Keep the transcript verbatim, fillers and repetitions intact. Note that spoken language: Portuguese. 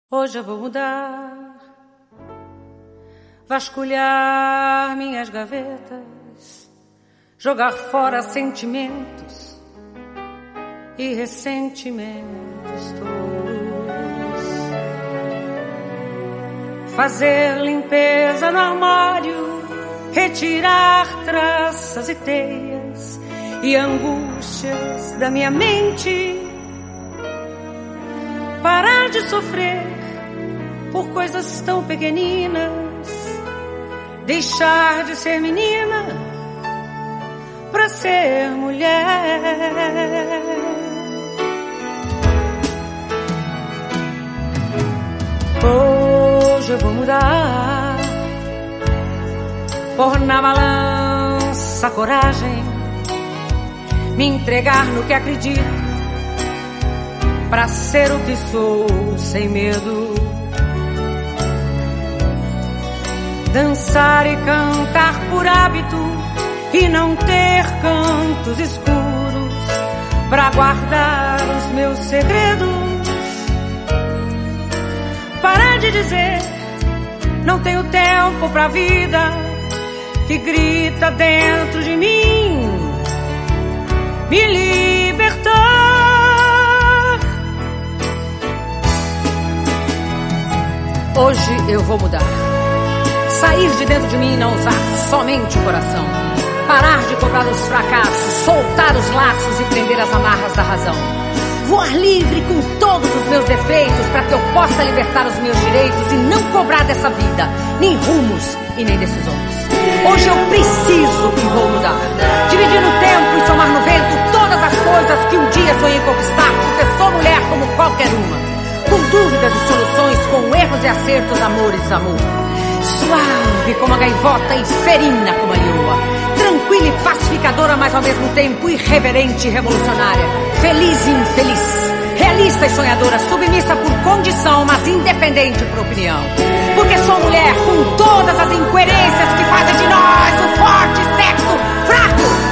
Hoje eu vou mudar, vasculhar minhas gavetas, jogar fora sentimentos e ressentimentos todos, fazer limpeza no armário, retirar traças e teias e angústias da minha mente, parar de sofrer por coisas tão pequeninas, deixar de ser menina pra ser mulher. Hoje eu vou mudar, pôr na balança a coragem, me entregar no que acredito, pra ser o que sou sem medo. Dançar e cantar por hábito e não ter cantos escuros pra guardar os meus segredos. Parar de dizer não tenho tempo pra vida que grita dentro de mim, me libertar. Hoje eu vou mudar, sair de dentro de mim e não usar somente o coração, parar de cobrar os fracassos, soltar os laços e prender as amarras da razão, voar livre com todos os meus defeitos para que eu possa libertar os meus direitos e não cobrar dessa vida nem rumos e nem decisões. Hoje eu preciso e vou mudar, dividir no tempo e somar no vento todas as coisas que um dia sonhei conquistar, porque sou mulher como qualquer uma, com dúvidas e soluções, com erros e acertos, amor e desamor. Suave como a gaivota e ferina como a leoa, tranquila e pacificadora, mas ao mesmo tempo irreverente e revolucionária, feliz e infeliz, realista e sonhadora, submissa por condição, mas independente por opinião. Porque sou mulher com todas as incoerências que fazem de nós um forte sexo fraco.